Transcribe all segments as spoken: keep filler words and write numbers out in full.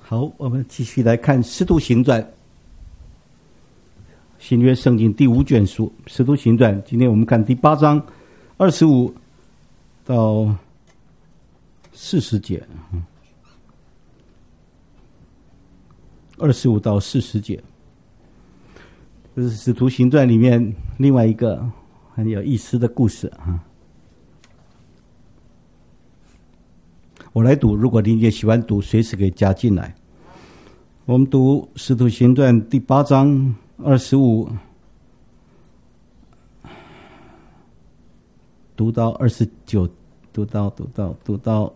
好，我们继续来看《使徒行传》，新约圣经第五卷书《使徒行传》。今天我们看第八章二十五到四十节，二十五到四十节，这是《使徒行传》里面另外一个很有意思的故事啊。我来读，如果您也喜欢读，随时可以加进来。我们读《使徒行传》第八章二十五，读到二十九，读到读到读到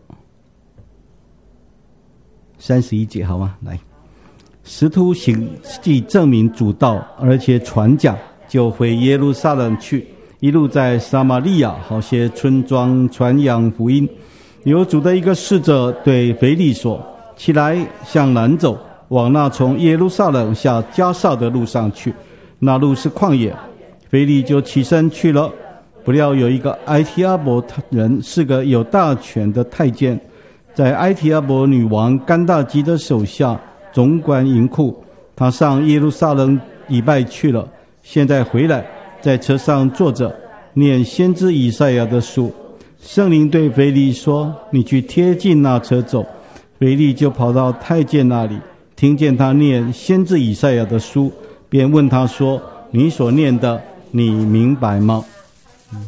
三十一节，好吗？来，使徒行既证明主道，而且传讲，就回耶路撒冷去，一路在撒玛利亚好些村庄传扬福音。有主的一个使者对腓利说：“起来，向南走，往那从耶路撒冷下迦萨的路上去，那路是旷野。”腓利就起身去了。不料有一个埃提阿伯人，是个有大权的太监，在埃提阿伯女王甘大基的手下总管银库。他上耶路撒冷礼拜去了，现在回来，在车上坐着，念先知以赛亚的书。圣灵对腓利说：“你去贴近那车走。”腓利就跑到太监那里，听见他念先知以赛亚的书，便问他说：“你所念的，你明白吗？”嗯，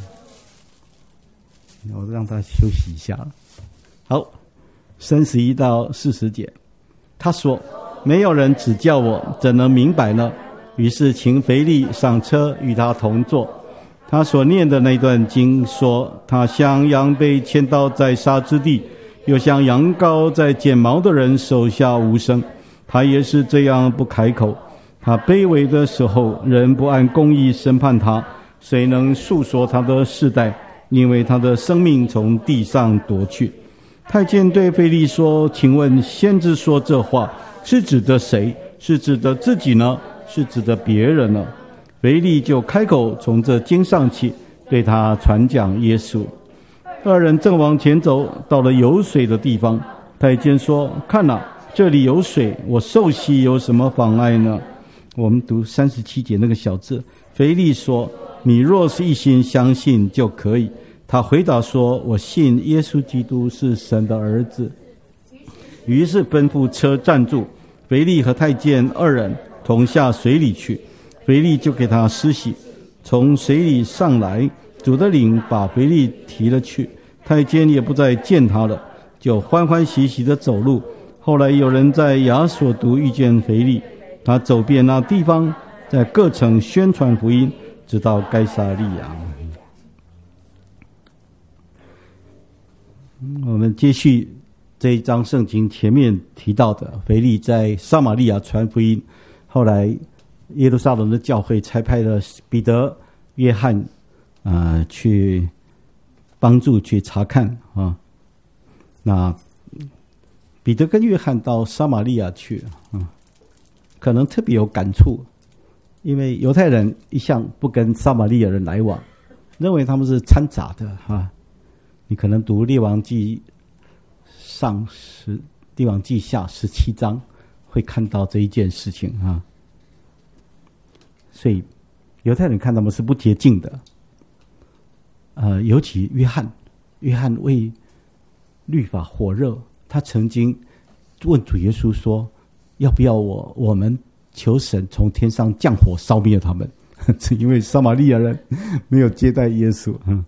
我让他休息一下了。好，三十一到四十节，他说：“没有人指教我，怎能明白呢？”于是请腓利上车，与他同坐。他所念的那段经说：“他像羊被牵到宰杀之地，又像羊羔在剪毛的人手下无声。他也是这样不开口。他卑微的时候，人不按公义审判他，谁能述说他的世代？因为他的生命从地上夺去。”太监对腓利说：“请问先知说这话是指的谁？是指的自己呢？是指的别人呢？”腓利就开口从这经上起，对他传讲耶稣。二人正往前走，到了有水的地方，太监说：“看哪，这里有水，我受洗有什么妨碍呢？”我们读三十七节那个小字，腓利说：“你若是一心相信就可以。”他回答说：“我信耶稣基督是神的儿子。”于是吩咐车站住，腓利和太监二人同下水里去。腓利就给他施洗，从水里上来，主的灵把腓利提了去，太监也不再见他了，就欢欢喜喜地走路。后来有人在亚索读遇见腓利，他走遍那地方，在各城宣传福音，直到该撒利亚。我们接续这一章圣经前面提到的，腓利在撒玛利亚传福音，后来耶路撒冷的教会差派了彼得、约翰啊、呃、去帮助去查看啊。那彼得跟约翰到撒玛利亚去啊，可能特别有感触，因为犹太人一向不跟撒玛利亚人来往，认为他们是掺杂的啊。你可能读列王记上十、列王记下十七章，会看到这一件事情啊。所以犹太人看他们是不洁净的，呃，尤其约翰，约翰为律法火热，他曾经问主耶稣说：“要不要我我们求神从天上降火烧灭他们？”是因为撒玛利亚人没有接待耶稣。嗯，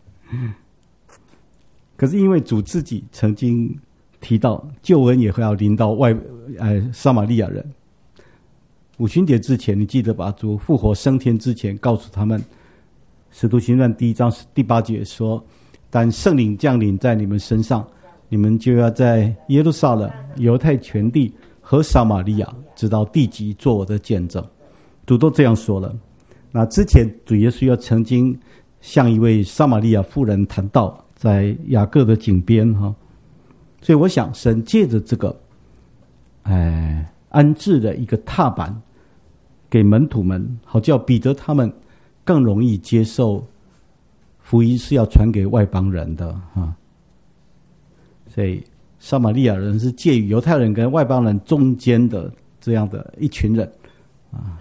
可是因为主自己曾经提到，救恩也会要临到外呃撒玛利亚人。五旬节之前，你记得把主复活升天之前，告诉他们，《使徒行传》第一章第八节说：“但圣灵降临在你们身上，你们就要在耶路撒冷、犹太全地和撒玛利亚，直到地极，做我的见证。”主都这样说了。那之前，主耶稣要曾经向一位撒玛利亚妇人谈道，在雅各的井边哈。所以我想，神借着这个，哎。安置了一个踏板给门徒们，好叫彼得他们更容易接受福音是要传给外邦人的啊。所以撒玛利亚人是介于犹太人跟外邦人中间的这样的一群人啊。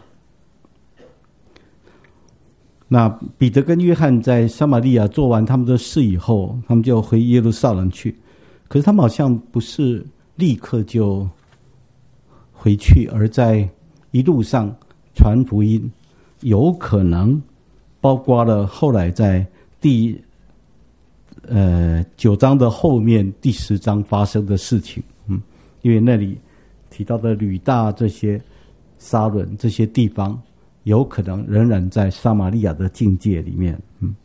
那彼得跟约翰在撒玛利亚做完他们的事以后，他们就回耶路撒冷去。可是他们好像不是立刻就回去，而在一路上传福音，有可能包括了后来在第呃九章的后面第十章发生的事情。嗯，因为那里提到的吕大这些沙伦这些地方，有可能仍然在撒玛利亚的境界里面。嗯，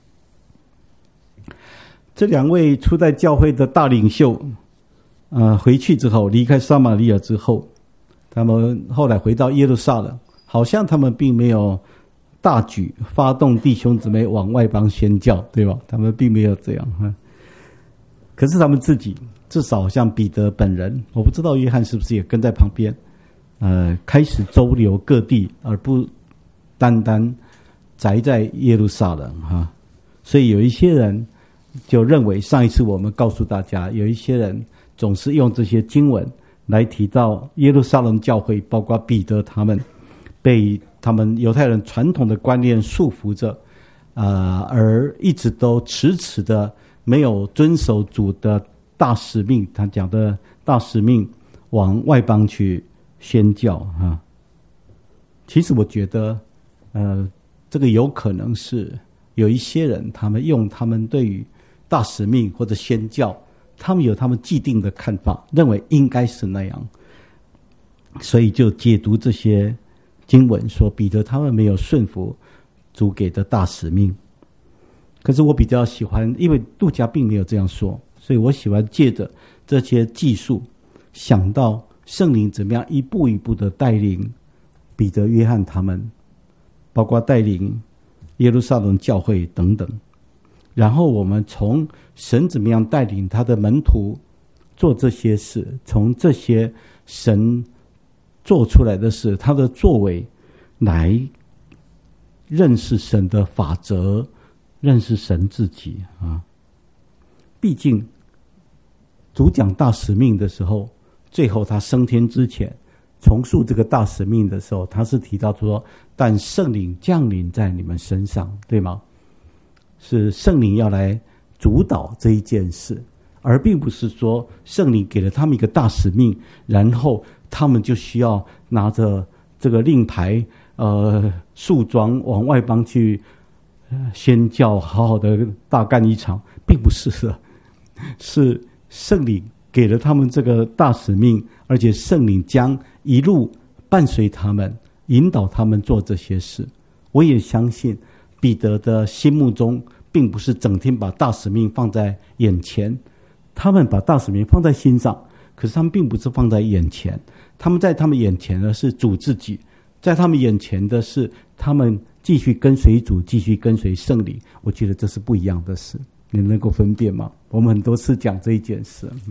这两位初代教会的大领袖，呃，回去之后，离开撒玛利亚之后，他们后来回到耶路撒冷，好像他们并没有大举发动弟兄姊妹往外邦宣教，对吧？他们并没有这样。嗯，可是他们自己，至少像彼得本人，我不知道约翰是不是也跟在旁边，呃，开始周游各地，而不单单宅在耶路撒冷哈。所以有一些人就认为，上一次我们告诉大家，有一些人总是用这些经文来提到耶路撒冷教会，包括彼得他们被他们犹太人传统的观念束缚着，呃，而一直都迟迟的没有遵守主的大使命，他讲的大使命往外邦去宣教啊。其实我觉得，呃，这个有可能是有一些人，他们用他们对于大使命或者宣教，他们有他们既定的看法，认为应该是那样，所以就解读这些经文说彼得他们没有顺服主给的大使命。可是我比较喜欢，因为路加并没有这样说，所以我喜欢借着这些技术，想到圣灵怎么样一步一步的带领彼得、约翰他们，包括带领耶路撒冷教会等等。然后我们从神怎么样带领他的门徒做这些事，从这些神做出来的事，他的作为，来认识神的法则，认识神自己啊。毕竟主讲大使命的时候，最后他升天之前重述这个大使命的时候，他是提到说，但圣灵降临在你们身上，对吗？是圣灵要来主导这一件事，而并不是说圣灵给了他们一个大使命，然后他们就需要拿着这个令牌呃束装往外邦去宣教，好好的大干一场，并不是的。是圣灵给了他们这个大使命，而且圣灵将一路伴随他们，引导他们做这些事。我也相信彼得的心目中并不是整天把大使命放在眼前，他们把大使命放在心上，可是他们并不是放在眼前，他们在他们眼前的是主自己，在他们眼前的是他们继续跟随主，继续跟随圣灵。我觉得这是不一样的事，你能够分辨吗？我们很多次讲这一件事。嗯，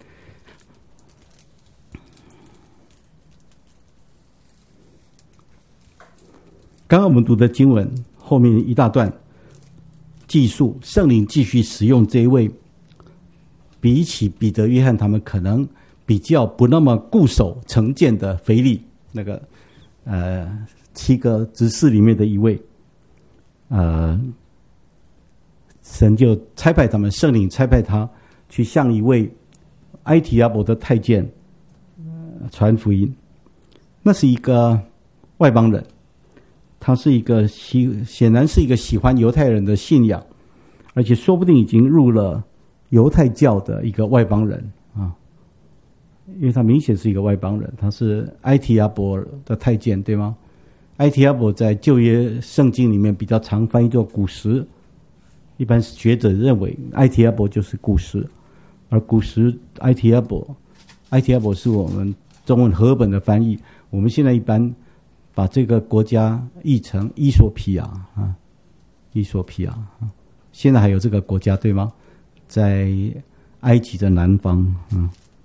刚刚我们读的经文后面一大段记述圣灵继续使用这一位比起彼得、约翰他们可能比较不那么固守成见的腓利，那个呃七个执事里面的一位，呃，神就差派他们，圣灵差派他去向一位埃提阿伯的太监传福音。那是一个外邦人，他是一个喜，显然是一个喜欢犹太人的信仰，而且说不定已经入了犹太教的一个外邦人啊，因为他明显是一个外邦人，他是埃提阿伯的太监，对吗？埃提阿伯在旧约圣经里面比较常翻译作古时，一般学者认为埃提阿伯就是古时，而古时埃提阿伯，埃提阿伯是我们中文和本的翻译，我们现在一般把这个国家译成伊索比亚啊，伊索比亚啊，现在还有这个国家对吗？在埃及的南方，嗯，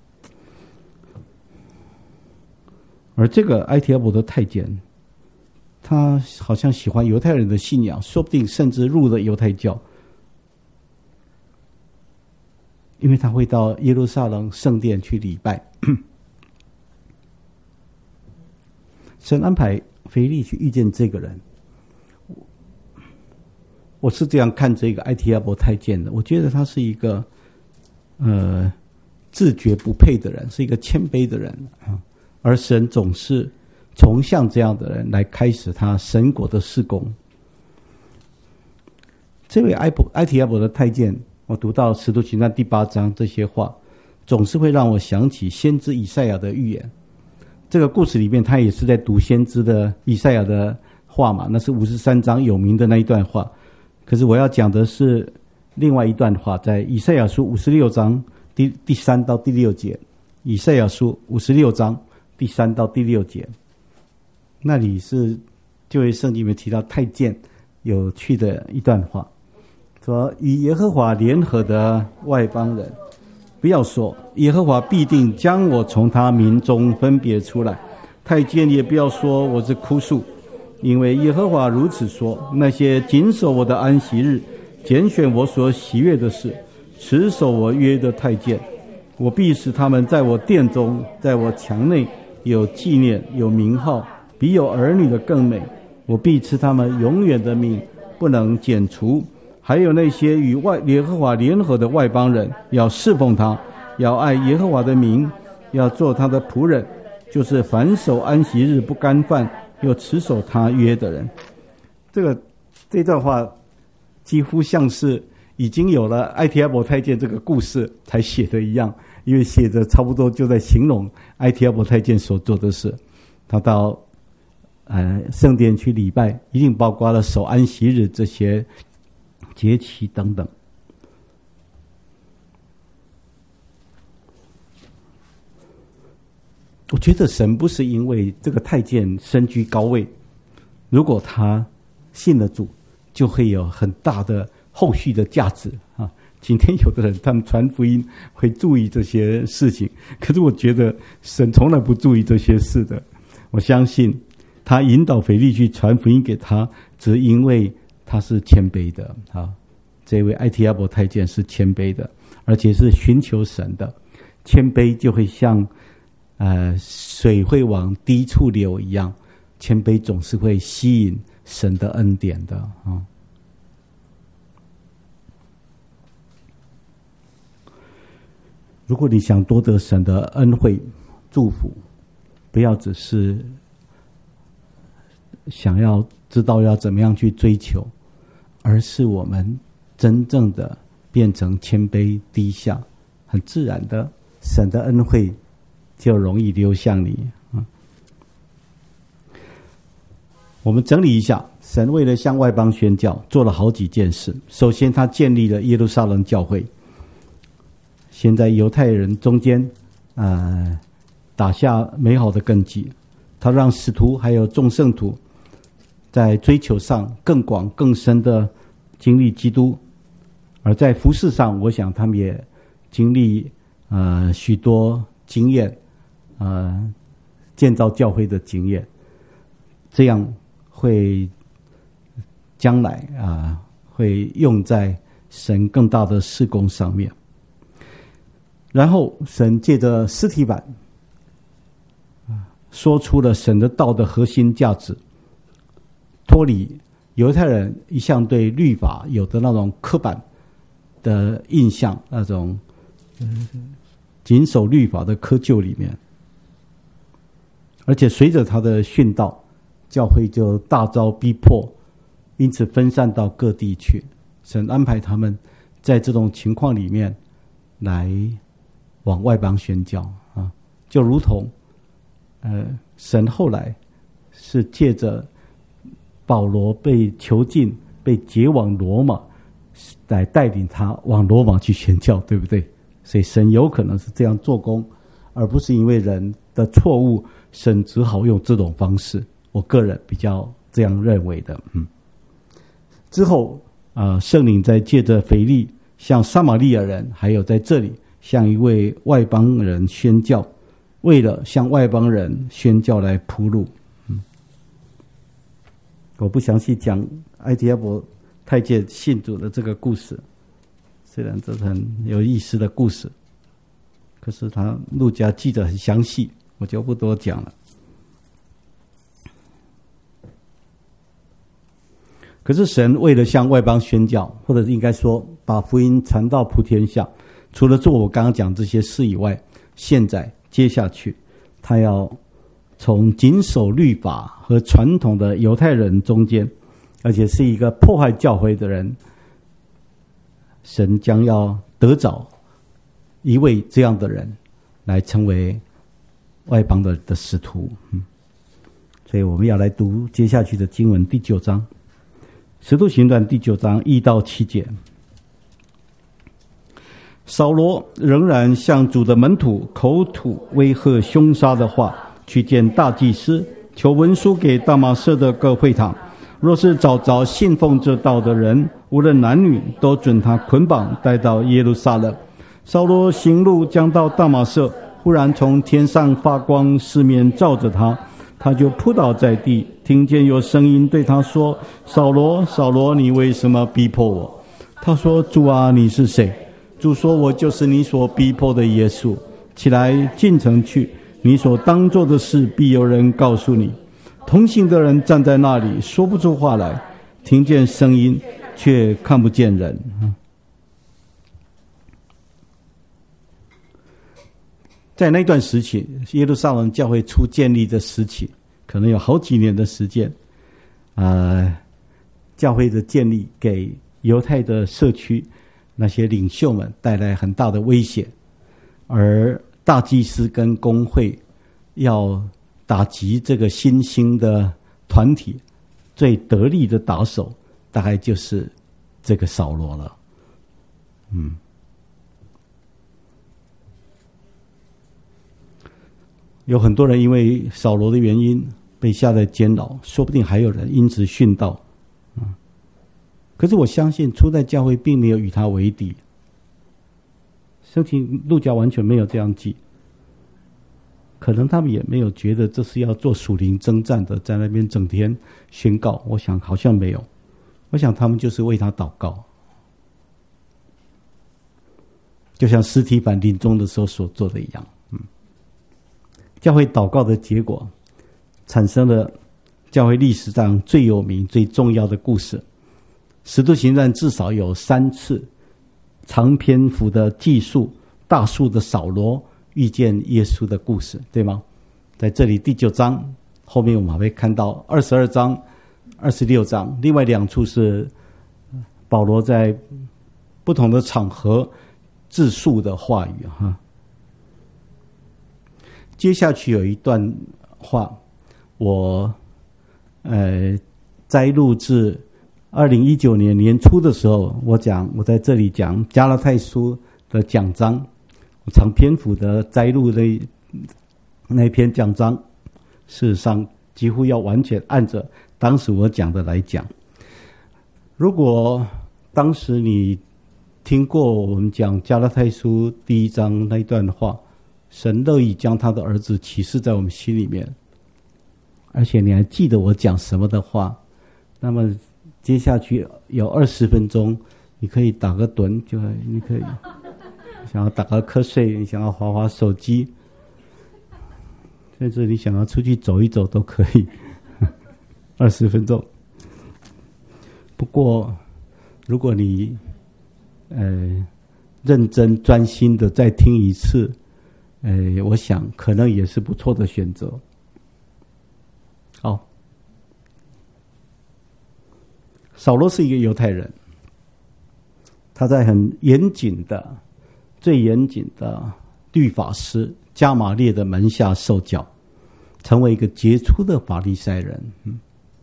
而这个埃提阿伯的太监，他好像喜欢犹太人的信仰，说不定甚至入了犹太教。 因为他会到耶路撒冷圣殿去礼拜。神安排腓利去遇见这个人，我是这样看这个埃提阿伯太监的。我觉得他是一个呃自觉不配的人，是一个谦卑的人啊。而神总是从像这样的人来开始他神国的事工。这位埃伯埃提阿伯的太监，我读到《使徒行传》第八章这些话，总是会让我想起先知以赛亚的预言。这个故事里面，他也是在读先知的以赛亚的话嘛，那是五十三章有名的那一段话。可是我要讲的是另外一段话，在以赛亚书五十六章第第三到第六节。以赛亚书五十六章第三到第六节，那里是旧约圣经里面提到太监有趣的一段话，说与耶和华联合的外邦人，不要说耶和华必定将我从他民中分别出来，太监也不要说我是枯树，因为耶和华如此说，那些谨守我的安息日，拣选我所喜悦的事，持守我约的太监，我必使他们在我殿中，在我墙内有纪念，有名号，比有儿女的更美。我必赐他们永远的命，不能剪除。还有那些与外耶和华联合的外邦人，要侍奉他，要爱耶和华的名，要做他的仆人，就是凡守安息日不干犯，又持守他约的人。这个这段话几乎像是已经有了埃提阿伯太监这个故事才写的一样，因为写的差不多就在形容埃提阿伯太监所做的事。他到呃圣殿去礼拜，一定包括了守安息日这些节期等等。我觉得神不是因为这个太监身居高位，如果他信了主，就会有很大的后续的价值啊。今天有的人他们传福音会注意这些事情，可是我觉得神从来不注意这些事的。我相信他引导腓利去传福音给他，只因为他是谦卑的啊。这位埃提阿伯太监是谦卑的，而且是寻求神的。谦卑就会像呃水会往低处流一样，谦卑总是会吸引神的恩典的啊。如果你想多得神的恩惠祝福，不要只是想要知道要怎么样去追求，而是我们真正的变成谦卑低下，很自然的神的恩惠就容易流向你啊。我们整理一下，神为了向外邦宣教做了好几件事。首先他建立了耶路撒冷教会，先在犹太人中间呃打下美好的根基。他让使徒还有众圣徒在追求上更广更深的经历基督，而在服事上，我想他们也经历呃许多经验，呃建造教会的经验，这样会将来啊、呃、会用在神更大的事工上面。然后神借着司提反说出了神的道的核心价值，脱离犹太人一向对律法有的那种刻板的印象，那种谨守律法的窠臼里面。而且随着他的训导，教会就大遭逼迫，因此分散到各地去。神安排他们在这种情况里面来往外邦宣教啊，就如同呃，神后来是借着保罗被囚禁、被解往罗马，来带领他往罗马去宣教，对不对？所以神有可能是这样做工，而不是因为人的错误，神只好用这种方式。我个人比较这样认为的。嗯，之后啊、呃，圣灵在借着腓利向撒玛利亚人，还有在这里向一位外邦人宣教。为了向外邦人宣教来铺路。嗯，我不详细讲埃提阿伯太监信主的这个故事， 虽然这是很有意思的故事，可是他路加记得很详细，我就不多讲了。可是神为了向外邦宣教，或者应该说把福音传到普天下，除了做我刚刚讲这些事以外，现在接下去他要从谨守律法和传统的犹太人中间，而且是一个破坏教会的人，神将要得找一位这样的人来成为外邦的的使徒。嗯，所以我们要来读接下去的经文第九章，使徒行传第九章一到七节。扫罗仍然向主的门徒口吐威吓凶杀的话，去见大祭司，求文书给大马色的各会堂，若是找着信奉这道的人，无论男女，都准他捆绑带到耶路撒冷。扫罗行路将到大马色，忽然从天上发光，四面照着他，他就扑倒在地，听见有声音对他说：扫罗，扫罗，你为什么逼迫我？他说：主啊，你是谁？主说：我就是你所逼迫的耶稣。起来，进城去，你所当做的事必有人告诉你。同行的人站在那里，说不出话来，听见声音，却看不见人。在那段时期，耶路撒冷教会初建立的时期，可能有好几年的时间。呃，教会的建立给犹太的社区那些领袖们带来很大的威胁，而大祭司跟公会要打击这个新兴的团体，最得力的打手大概就是这个扫罗了。嗯，有很多人因为扫罗的原因被下在监牢，说不定还有人因此殉道。嗯，可是我相信初代教会并没有与他为敌，圣经路加完全没有这样记，可能他们也没有觉得这是要做属灵征战的，在那边整天宣告，我想好像没有，我想他们就是为他祷告，就像司提反临终的时候所做的一样。嗯，教会祷告的结果产生了教会历史上最有名最重要的故事。使徒行传至少有三次长篇幅的记述大数的扫罗遇见耶稣的故事，对吗？在这里第九章后面我们还会看到二十二章二十六章，另外两处是保罗在不同的场合自述的话语哈。接下去有一段话，我呃摘录自二零一九年年初的时候，我讲我在这里讲加拉太书的讲章，我长篇幅的摘录的那篇讲章，事实上几乎要完全按着当时我讲的来讲。如果当时你听过我们讲加拉太书第一章那一段话，神乐意将他的儿子启示在我们心里面，而且你还记得我讲什么的话，那么接下去有二十分钟，你可以打个盹，就你可以想要打个瞌睡，你想要滑滑手机，甚至你想要出去走一走都可以。二十分钟。不过，如果你呃认真专心的再听一次，呃，我想可能也是不错的选择。好。扫罗是一个犹太人，他在很严谨的、最严谨的律法师加玛列的门下受教，成为一个杰出的法利赛人。嗯，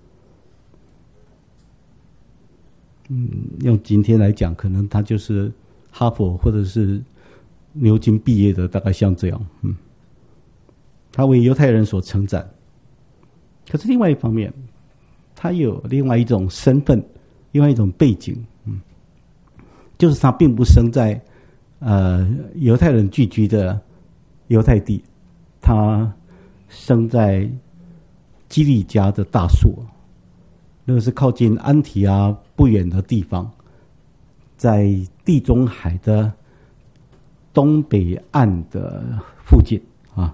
嗯，用今天来讲，可能他就是哈佛或者是牛津毕业的，大概像这样。嗯，他为犹太人所称赞。可是另外一方面，他有另外一种身份，另外一种背景，嗯，就是他并不生在呃犹太人聚居的犹太地，他生在基利家的大树，那个是靠近安提阿不远的地方，在地中海的东北岸的附近啊，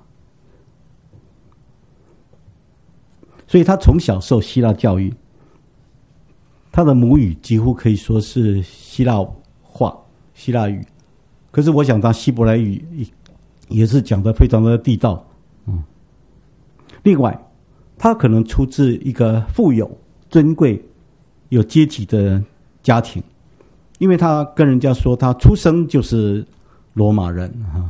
所以他从小受希腊教育，他的母语几乎可以说是希腊话、希腊语。可是我想他希伯来语也是讲得非常的地道。嗯，另外，他可能出自一个富有、尊贵、有阶级的家庭，因为他跟人家说他出生就是罗马人哈。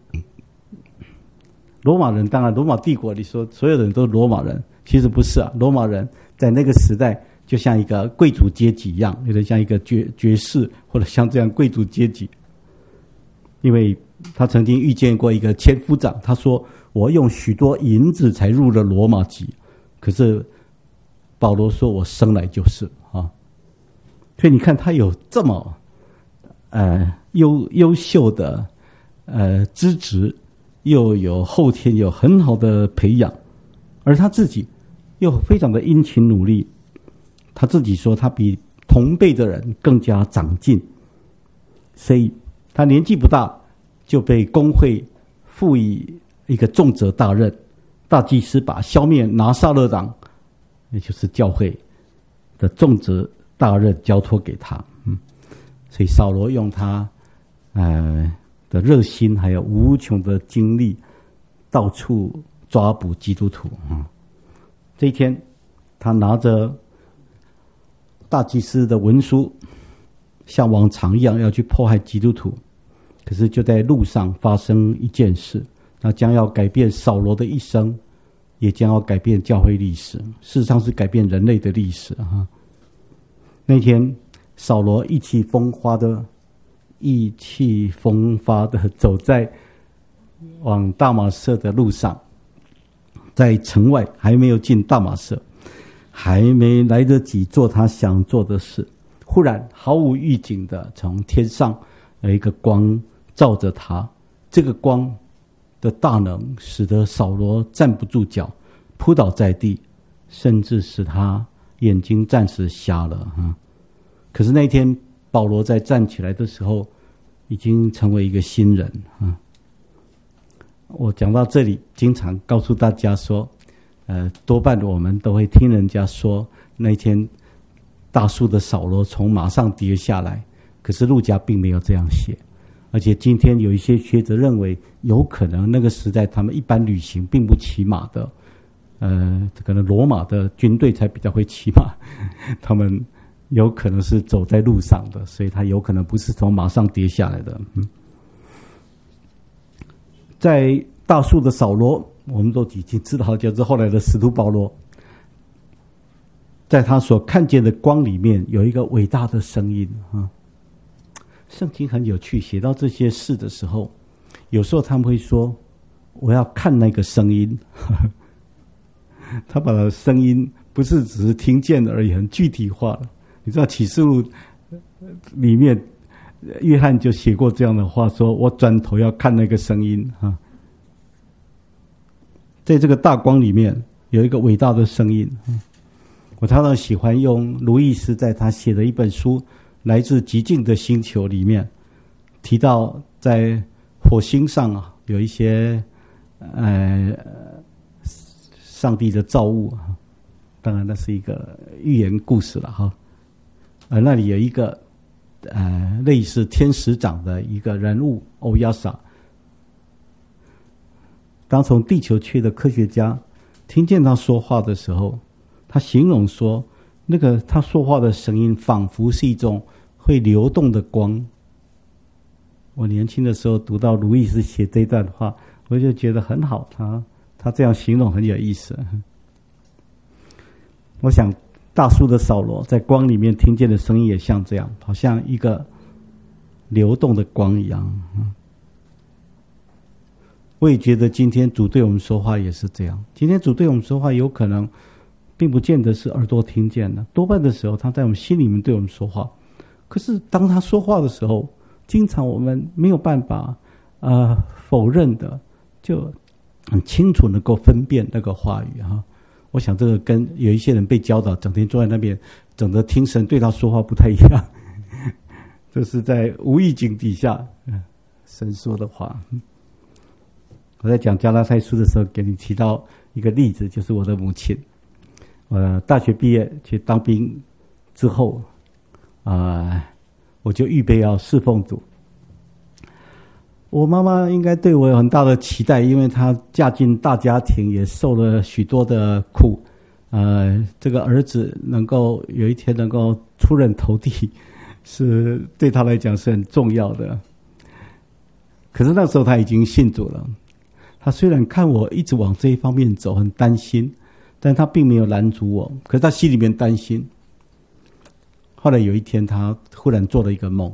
罗马人当然，罗马帝国你说所有人都是罗马人，其实不是啊。罗马人在那个时代就像一个贵族阶级一样，有点像一个爵爵士，或者像这样贵族阶级。因为他曾经遇见过一个千夫长，他说我用许多银子才入了罗马籍，可是保罗说我生来就是啊。所以你看他有这么呃优优秀的呃资质，又有后天有很好的培养，而他自己又非常的殷勤努力。他自己说他比同辈的人更加长进，所以他年纪不大就被公会赋予一个重责大任，大祭司把消灭拿撒勒党，也就是教会的重责大任交托给他。嗯，所以扫罗用他呃的热心还有无穷的精力，到处抓捕基督徒。嗯，这一天，他拿着大祭司的文书，像往常一样要去迫害基督徒。可是就在路上发生一件事，那将要改变扫罗的一生，也将要改变教会历史，事实上是改变人类的历史啊。那天，扫罗意气风发的、意气风发的走在往大马色的路上，在城外还没有进大马色，还没来得及做他想做的事，忽然毫无预警的从天上有一个光照着他，这个光的大能使得扫罗站不住脚，扑倒在地，甚至使他眼睛暂时瞎了啊。可是那天保罗在站起来的时候，已经成为一个新人啊。我讲到这里，经常告诉大家说，呃，多半我们都会听人家说，那天大树的扫罗从马上跌下来，可是路加并没有这样写。而且今天有一些学者认为，有可能那个时代他们一般旅行并不骑马的，呃，可能罗马的军队才比较会骑马，他们有可能是走在路上的，所以他有可能不是从马上跌下来的。嗯，在大树的扫罗，我们都已经知道，就是后来的使徒保罗，在他所看见的光里面，有一个伟大的声音啊。圣经很有趣，写到这些事的时候，有时候他们会说我要看那个声音他把声音不是只是听见而已，很具体化了。你知道启示录里面约翰就写过这样的话，说我转头要看那个声音啊。在这个大光里面有一个伟大的声音。我常常喜欢用路易斯在他写的一本书来自极静的星球里面提到，在火星上啊有一些呃上帝的造物，当然那是一个寓言故事了哈。而那里有一个呃类似天使长的一个人物欧亚萨，当从地球去的科学家听见他说话的时候，他形容说，那个他说话的声音仿佛是一种会流动的光。我年轻的时候读到路易斯写这段话，我就觉得很好，他他这样形容很有意思。我想大树的扫罗在光里面听见的声音也像这样，好像一个流动的光一样。我也觉得今天主对我们说话也是这样，今天主对我们说话有可能并不见得是耳朵听见的，多半的时候他在我们心里面对我们说话。可是当他说话的时候，经常我们没有办法呃否认的，就很清楚能够分辨那个话语哈。我想这个跟有一些人被教导整天坐在那边整着听神对他说话不太一样。 这是在无意境底下神说的话。我在讲加拉太书的时候，给你提到一个例子，就是我的母亲。我大学毕业去当兵之后，啊、呃，我就预备要侍奉主。我妈妈应该对我有很大的期待，因为她嫁进大家庭，也受了许多的苦。呃，这个儿子能够有一天能够出人头地，是对她来讲是很重要的。可是那时候她已经信主了，她虽然看我一直往这一方面走，很担心，但她并没有拦阻我。可是她心里面担心。后来有一天，她忽然做了一个梦。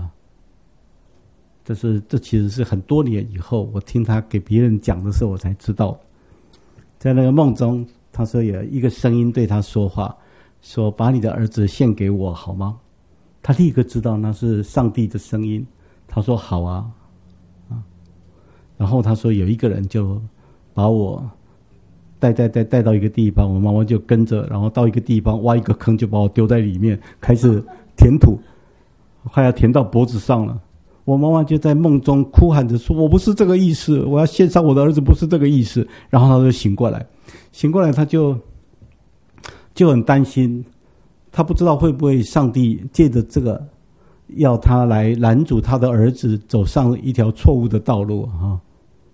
这是这其实是很多年以后，我听他给别人讲的时候，我才知道，在那个梦中，他说有一个声音对他说话，说把你的儿子献给我好吗？他立刻知道那是上帝的声音，他说好啊，啊，然后他说有一个人就把我带带带带到一个地方，我妈妈就跟着，然后到一个地方挖一个坑，就把我丢在里面，开始填土，快要填到脖子上了。我妈妈就在梦中哭喊着说：“我不是这个意思，我要献上我的儿子，不是这个意思。”然后她就醒过来，醒过来，她就就很担心，她不知道会不会上帝借着这个要她来拦阻她的儿子走上一条错误的道路啊。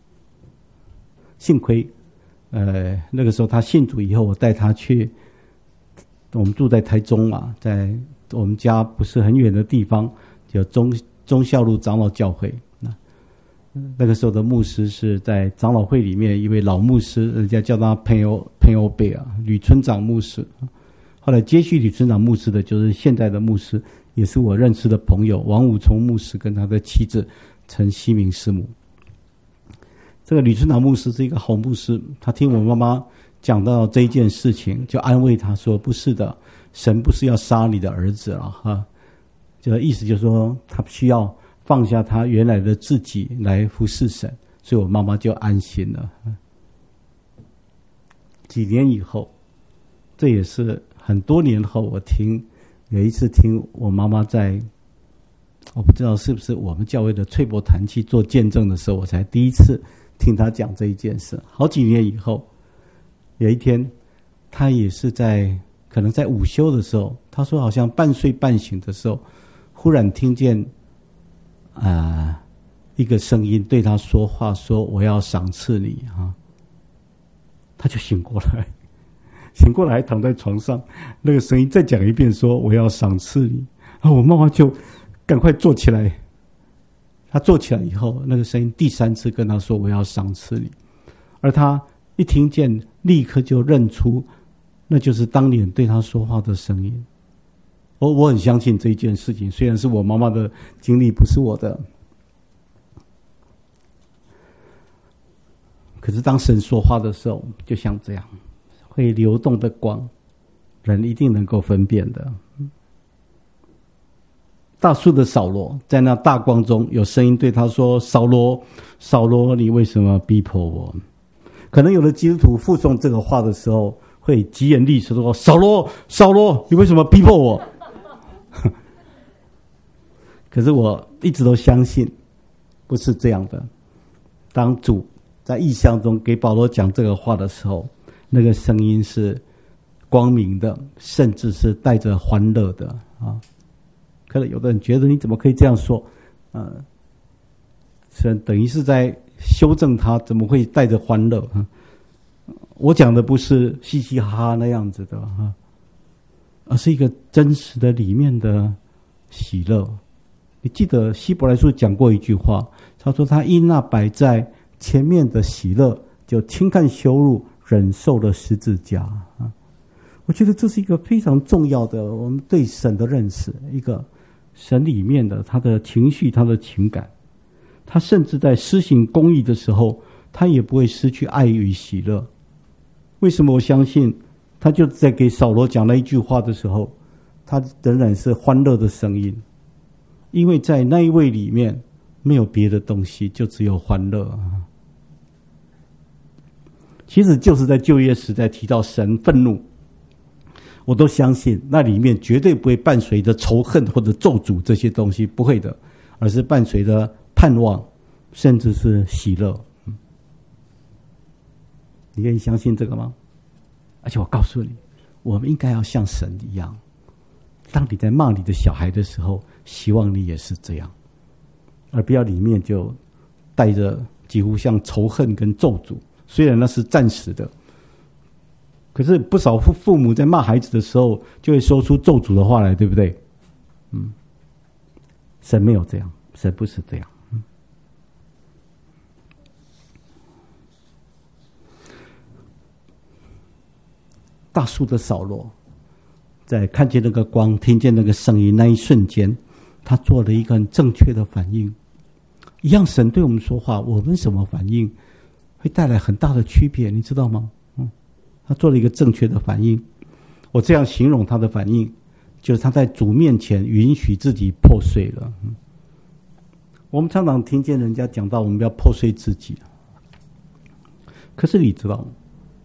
幸亏，呃，那个时候她信主以后，我带她去，我们住在台中嘛，在我们家不是很远的地方，有中。忠孝路长老教会，那那个时候的牧师是在长老会里面一位老牧师，人家叫他朋友朋友贝啊，吕村长牧师。后来接续吕村长牧师的就是现在的牧师，也是我认识的朋友王武聪牧师跟他的妻子陈希明师母。这个吕村长牧师是一个好牧师，他听我妈妈讲到这一件事情，就安慰他说：“不是的，神不是要杀你的儿子了哈。”这个意思就是说，他需要放下他原来的自己来服侍神，所以我妈妈就安心了。几年以后，这也是很多年后，我听有一次听我妈妈在，我不知道是不是我们教会的翠柏团契做见证的时候，我才第一次听她讲这一件事。好几年以后，有一天，她也是在可能在午休的时候，她说好像半睡半醒的时候。忽然听见啊、呃、一个声音对他说话，说我要赏赐你啊，他就醒过来，醒过来还躺在床上，那个声音再讲一遍说我要赏赐你，然后我妈妈就赶快坐起来，他坐起来以后，那个声音第三次跟他说我要赏赐你，而他一听见立刻就认出那就是当年对他说话的声音。我我很相信这一件事情，虽然是我妈妈的经历，不是我的。可是当神说话的时候，就像这样，会流动的光，人一定能够分辨的。大树的扫罗，在那大光中有声音对他说：“扫罗，扫罗，你为什么逼迫我？”可能有的基督徒附送这个话的时候，会疾言厉色地说：“扫罗，扫罗，你为什么逼迫我？”可是我一直都相信不是这样的。当主在异象中给保罗讲这个话的时候，那个声音是光明的，甚至是带着欢乐的啊。可能有的人觉得你怎么可以这样说？呃，是等于是在修正他，怎么会带着欢乐？啊，我讲的不是嘻嘻哈哈那样子的啊，而是一个真实的里面的喜乐。你记得希伯来书讲过一句话，他说他因那摆在前面的喜乐，就轻看羞辱，忍受了十字架啊。我觉得这是一个非常重要的我们对神的认识，一个神里面的他的情绪，他的情感，他甚至在施行公义的时候，他也不会失去爱与喜乐。为什么我相信他就在给扫罗讲那一句话的时候，他仍然是欢乐的声音？因为在那一位里面没有别的东西，就只有欢乐。其实就是在旧约时代提到神愤怒， 我都相信那里面绝对不会伴随着仇恨或者咒诅这些东西，不会的，而是伴随着盼望，甚至是喜乐。你愿意相信这个吗？而且我告诉你，我们应该要像神一样，当你在骂你的小孩的时候，希望你也是这样，而不要里面就带着几乎像仇恨跟咒诅。虽然那是暂时的，可是不少父母在骂孩子的时候，就会说出咒诅的话来，对不对？嗯，神没有这样，神不是这样。嗯，大树的扫罗，在看见那个光、听见那个声音那一瞬间，他做了一个很正确的反应。一样，神对我们说话，我们什么反应会带来很大的区别，你知道吗？嗯，他做了一个正确的反应。我这样形容他的反应，就是他在主面前允许自己破碎了。嗯，我们常常听见人家讲到我们要破碎自己，可是你知道吗？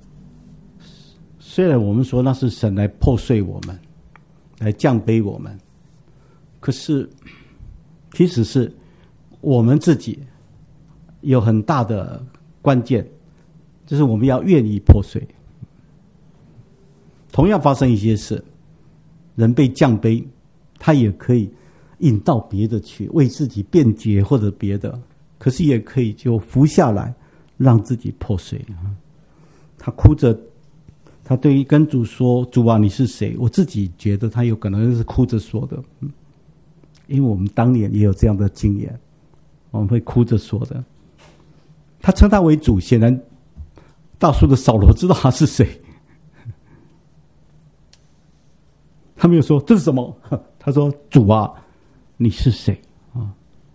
虽然我们说那是神来破碎我们，来降卑我们，可是其实是我们自己有很大的关键，就是我们要愿意破碎。同样发生一些事，人被降卑，他也可以引到别的去，为自己辩解或者别的，可是也可以就服下来，让自己破碎。他哭着，他对于跟主说：“主啊，你是谁？”我自己觉得他有可能是哭着说的，因为我们当年也有这样的经验，我们会哭着说的。他称他为主，显然大树的扫罗知道他是谁。他没有说这是什么，他说：“主啊，你是谁？”啊，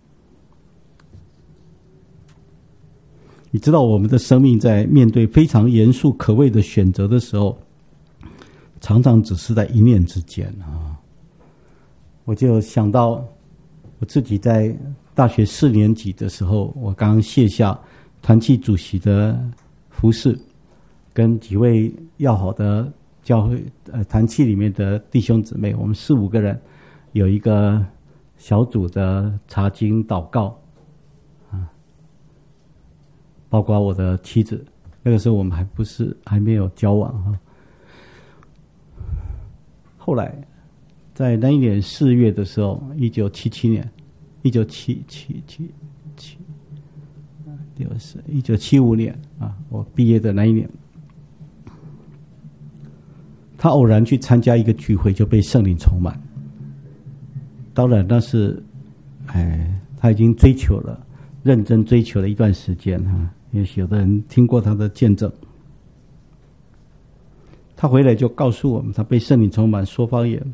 你知道我们的生命在面对非常严肃可畏的选择的时候，常常只是在一念之间啊。我就想到我自己在大学四年级的时候，我刚刚卸下团契主席的服事，跟几位要好的教会呃团契里面的弟兄姊妹，我们四五个人有一个小组的查经祷告啊，包括我的妻子，那个时候我们还不是还没有交往啊。后来在那一年四月的时候，一九七七年，一九七七七七六十一九七五年啊，我毕业的那一年。他偶然去参加一个聚会，就被圣灵充满。当然那是哎，他已经追求了，认真追求了一段时间哈。也许有的人听过他的见证。他回来就告诉我们，他被圣灵充满，说方言。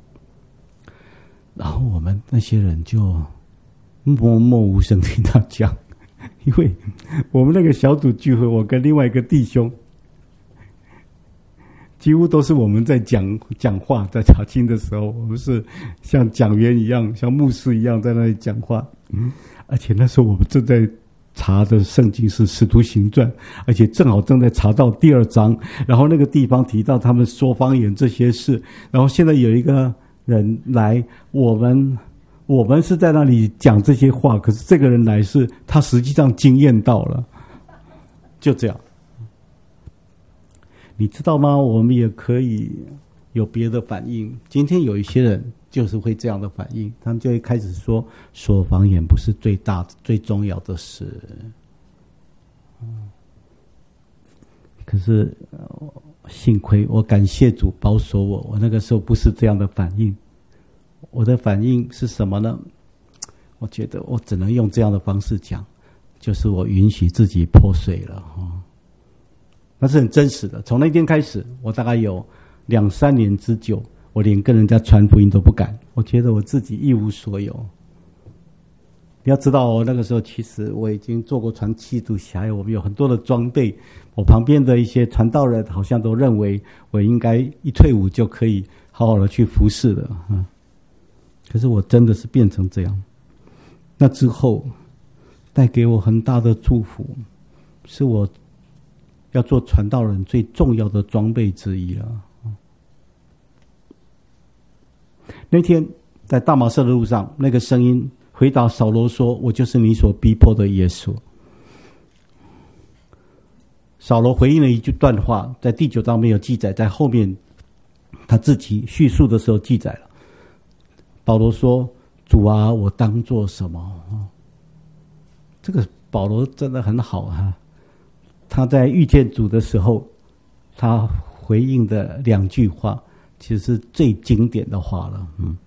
然后我们那些人就默默无声听他讲，因为我们那个小组聚会，我跟另外一个弟兄几乎都是我们在讲讲话，在查经的时候，我们是像讲员一样，像牧师一样在那里讲话。嗯，而且那时候我们正在查的圣经是《使徒行传》，而且正好正在查到第二章，然后那个地方提到他们说方言这些事，然后现在有一个人来，我们我们是在那里讲这些话，可是这个人来是他实际上经验到了，就这样。你知道吗？我们也可以有别的反应。今天有一些人就是会这样的反应，他们就会开始说说方言不是最大最重要的事。可是幸亏我感谢主保守我，我那个时候不是这样的反应。我的反应是什么呢？我觉得我只能用这样的方式讲，就是我允许自己破碎了。那是很真实的。从那天开始，我大概有两三年之久，我连跟人家传福音都不敢。我觉得我自己一无所有。你要知道哦，那个时候其实我已经做过传契组辖有，我们有很多的装备。我旁边的一些传道人好像都认为我应该一退伍就可以好好的去服侍了。嗯，可是我真的是变成这样。那之后带给我很大的祝福，是我要做传道人最重要的装备之一了。 那天在大马色的路上，那个声音回答扫罗说：“我就是你所逼迫的耶稣。”扫罗回应了一句段话，在第九章没有记载，在后面他自己叙述的时候记载了。保罗说：“主啊，我当做什么？”这个保罗真的很好啊！他在遇见主的时候，他回应的两句话，其实是最经典的话了。嗯，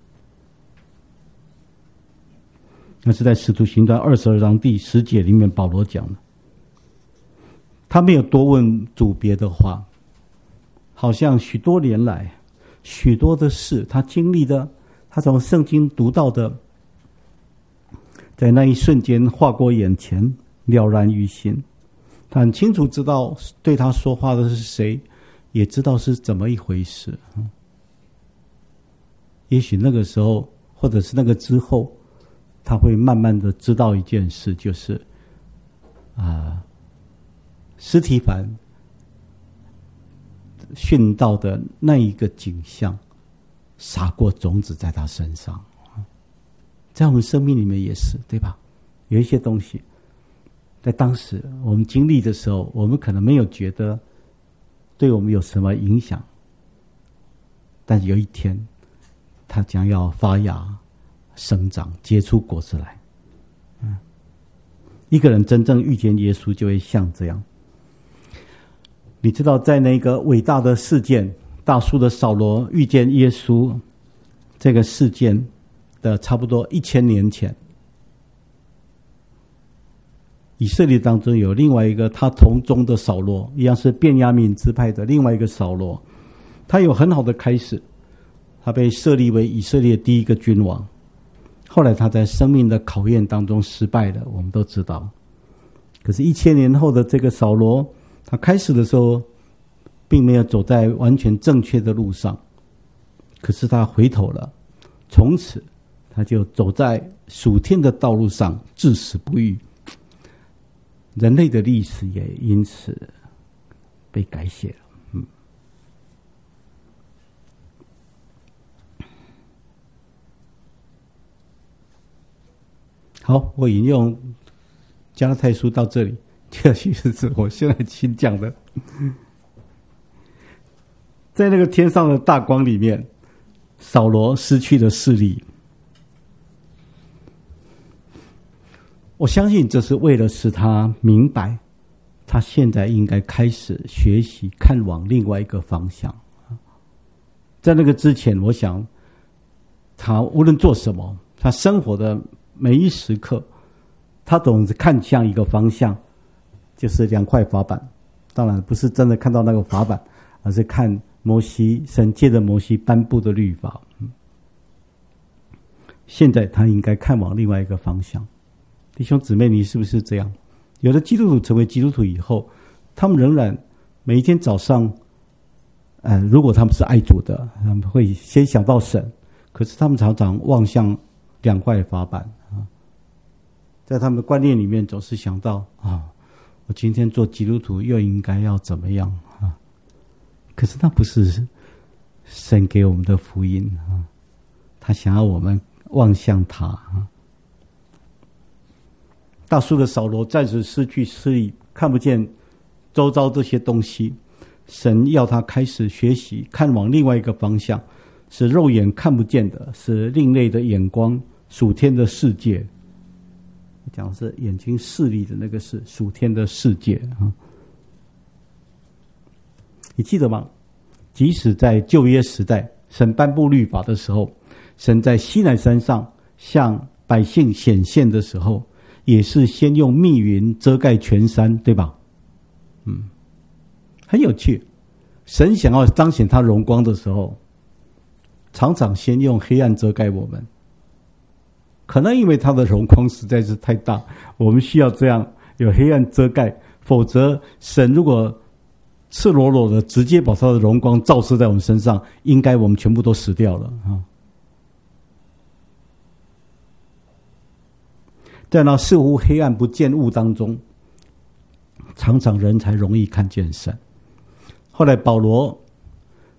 那是在使徒行传二十二章第十节里面，保罗讲的。他没有多问主别的话，好像许多年来，许多的事他经历的，他从圣经读到的，在那一瞬间划过眼前，了然于心。他很清楚知道对他说话的是谁，也知道是怎么一回事。也许那个时候，或者是那个之后，他会慢慢的知道一件事，就是啊，司提反殉道的那一个景象，撒过种子在他身上。在我们生命里面也是，对吧？有一些东西在当时我们经历的时候，我们可能没有觉得对我们有什么影响，但有一天它将要发芽生长，结出果子来。嗯，一个人真正遇见耶稣，就会像这样。你知道，在那个伟大的事件，大数的扫罗遇见耶稣这个事件的差不多一千年前，以色列当中有另外一个他同宗的扫罗，一样是便雅悯支派的另外一个扫罗，他有很好的开始，他被设立为以色列第一个君王。后来他在生命的考验当中失败了，我们都知道。可是，一千年后的这个扫罗，他开始的时候并没有走在完全正确的路上，可是他回头了，从此他就走在属天的道路上，至死不渝。人类的历史也因此被改写了。嗯，好，我引用加拉太书到这里。第二句是我现在新讲的，在那个天上的大光里面，扫罗失去了视力。我相信这是为了使他明白，他现在应该开始学习看往另外一个方向。在那个之前，我想他无论做什么，他生活的每一时刻，他总是看向一个方向，就是两块法板。当然不是真的看到那个法板，而是看摩西，神借着摩西颁布的律法。现在他应该看往另外一个方向。弟兄姊妹，你是不是这样？有的基督徒成为基督徒以后，他们仍然每一天早上，呃，如果他们是爱主的，他们会先想到神，可是他们常常望向两块法板啊，在他们的观念里面总是想到啊，我今天做基督徒又应该要怎么样啊？可是那不是神给我们的福音啊，他想要我们望向他啊。大数的扫罗暂时失去视力，看不见周遭这些东西。神要他开始学习看往另外一个方向，是肉眼看不见的，是另类的眼光，属天的世界。讲的是眼睛视力的那个是属天的世界啊。你记得吗？即使在旧约时代，神颁布律法的时候，神在西乃山上向百姓显现的时候，也是先用密云遮盖全山，对吧？嗯，很有趣。神想要彰显他荣光的时候，常常先用黑暗遮盖我们。可能因为他的荣光实在是太大，我们需要这样有黑暗遮盖，否则神如果赤裸裸的直接把他的荣光照射在我们身上，应该我们全部都死掉了啊！在那似乎黑暗不见雾当中，常常人才容易看见神。后来保罗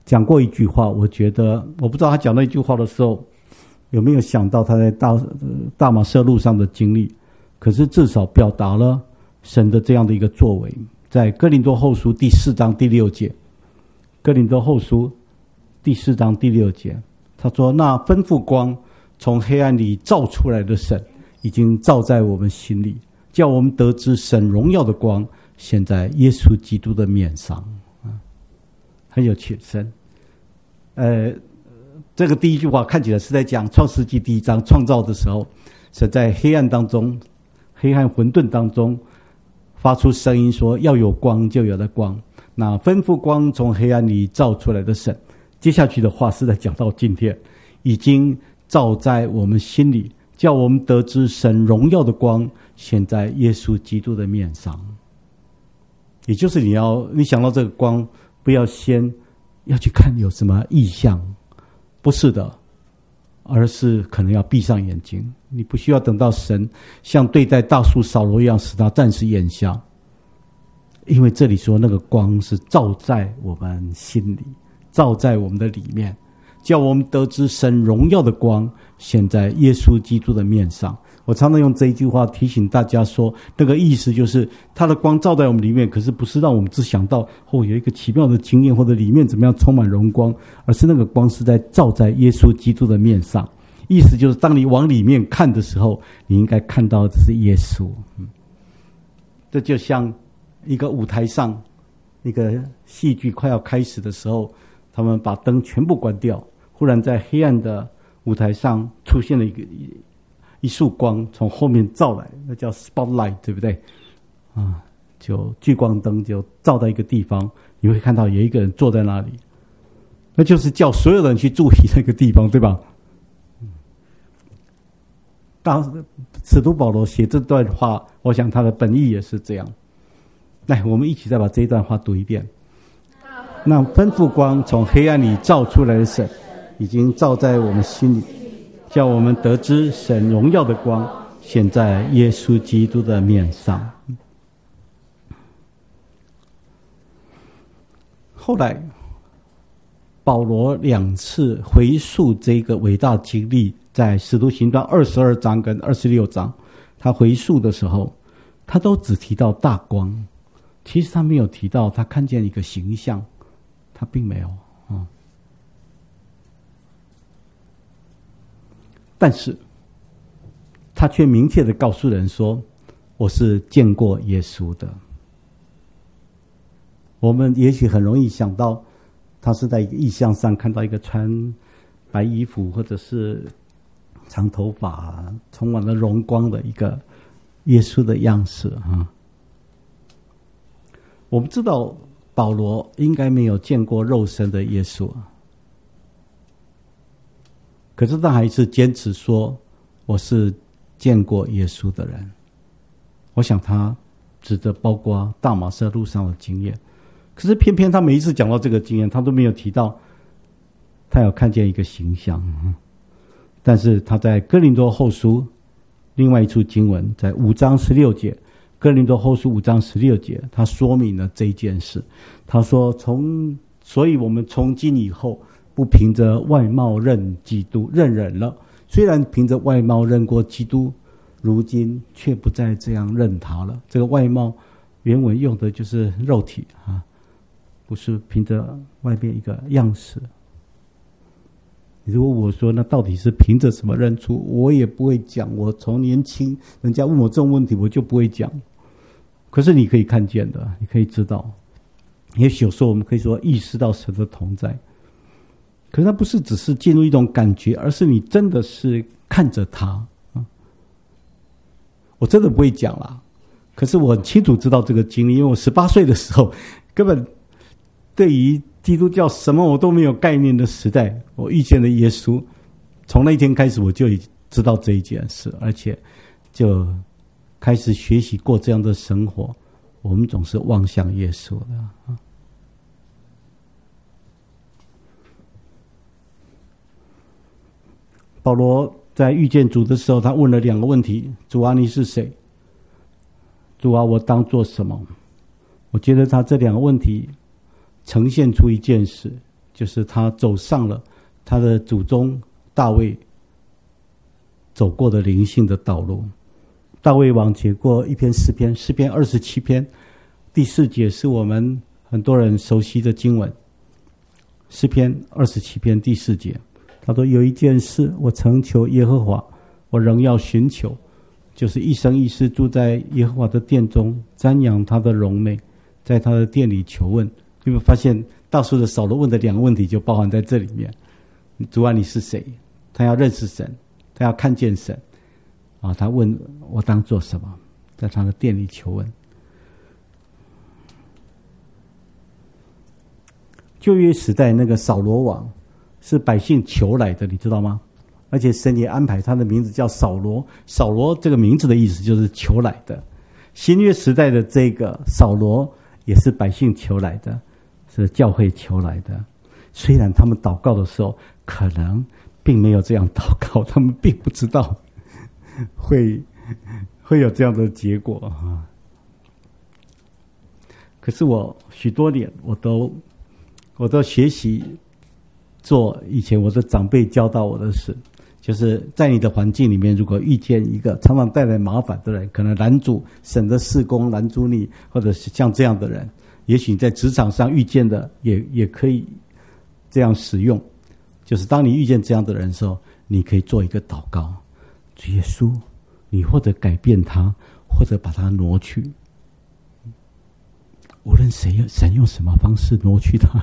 讲过一句话，我觉得我不知道他讲那一句话的时候有没有想到他在大大马色路上的经历，可是至少表达了神的这样的一个作为。在哥林多后书第四章第六节，哥林多后书第四章第六节，他说：那吩咐光从黑暗里照出来的神，已经照在我们心里，叫我们得知神荣耀的光显在耶稣基督的面上。很有切身。呃，这个第一句话看起来是在讲创世纪第一章创造的时候，神在黑暗当中，黑暗混沌当中发出声音说要有光，就有了光。那吩咐光从黑暗里照出来的神，接下去的话是在讲到今天已经照在我们心里，叫我们得知神荣耀的光显在耶稣基督的面上。也就是你要你想到这个光，不要先要去看有什么异象，不是的，而是可能要闭上眼睛。你不需要等到神像对待大树扫罗一样使他暂时眼瞎，因为这里说那个光是照在我们心里，照在我们的里面，叫我们得知神荣耀的光显在耶稣基督的面上。我常常用这一句话提醒大家说，那个意思就是他的光照在我们里面，可是不是让我们只想到哦有一个奇妙的经验，或者里面怎么样充满荣光，而是那个光是在照在耶稣基督的面上。意思就是当你往里面看的时候，你应该看到的是耶稣。嗯，这就像一个舞台上一个戏剧快要开始的时候，他们把灯全部关掉，忽然在黑暗的舞台上出现了一个一束光从后面照来，那叫 spotlight， 对不对啊？就聚光灯就照到一个地方，你会看到有一个人坐在那里，那就是叫所有人去注意那个地方，对吧？大使徒保罗写这段话，我想他的本意也是这样。来，我们一起再把这一段话读一遍。那吩咐光从黑暗里照出来的神，已经照在我们心里，叫我们得知神荣耀的光显在耶稣基督的面上。后来保罗两次回溯这个伟大经历，在使徒行传二十二章跟二十六章，他回溯的时候，他都只提到大光，其实他没有提到他看见一个形象，他并没有、嗯、但是他却明确的告诉人说，我是见过耶稣的。我们也许很容易想到他是在一个异象上看到一个穿白衣服或者是长头发充满了荣光的一个耶稣的样式、啊、我们知道保罗应该没有见过肉身的耶稣，可是他还是坚持说我是见过耶稣的人。我想他指的包括大马色路上的经验，可是偏偏他每一次讲到这个经验，他都没有提到他有看见一个形象。但是他在哥林多后书另外一处经文，在五章十六节，哥林多后书五章十六节，他说明了这件事。他说从所以我们从今以后不凭着外貌认基督认人了，虽然凭着外貌认过基督，如今却不再这样认他了。这个外貌原文用的就是肉体啊，不是凭着外面一个样式。如果我说那到底是凭着什么认出，我也不会讲。我从年轻人家问我这种问题，我就不会讲。可是你可以看见的，你可以知道，也许有时候我们可以说意识到神的同在，可是它不是只是进入一种感觉，而是你真的是看着他。我真的不会讲啦，可是我很清楚知道这个经历，因为我十八岁的时候根本对于基督教什么我都没有概念的时代，我遇见了耶稣，从那一天开始我就知道这一件事，而且就开始学习过这样的生活。我们总是望向耶稣的。保罗在遇见主的时候，他问了两个问题：主啊，你是谁？主啊，我当做什么？我觉得他这两个问题呈现出一件事， 就是他走上了他的祖宗大卫走过的灵性的道路。大卫王写过一篇诗篇，诗篇二十七篇第四节是我们很多人熟悉的经文。诗篇二十七篇第四节，他说：“有一件事我曾求耶和华，我仍要寻求，就是一生一世住在耶和华的殿中，瞻仰他的荣美，在他的殿里求问。”你会发现大数的扫罗问的两个问题就包含在这里面。主啊，你是谁？他要认识神，他要看见神啊！他问我当做什么？在他的殿里求问。旧约时代那个扫罗王是百姓求来的，你知道吗？而且神也安排他的名字叫扫罗，扫罗这个名字的意思就是求来的。新约时代的这个扫罗也是百姓求来的，是教会求来的。虽然他们祷告的时候可能并没有这样祷告，他们并不知道会会有这样的结果啊。可是我许多年我都我都学习做以前我的长辈教导我的事，就是在你的环境里面，如果遇见一个常常带来麻烦的人，可能拦阻神的事工，拦阻你，或者是像这样的人，也许你在职场上遇见的也也可以这样使用。就是当你遇见这样的人的时候，你可以做一个祷告：主耶稣，你或者改变他，或者把他挪去。无论谁神用什么方式挪去他，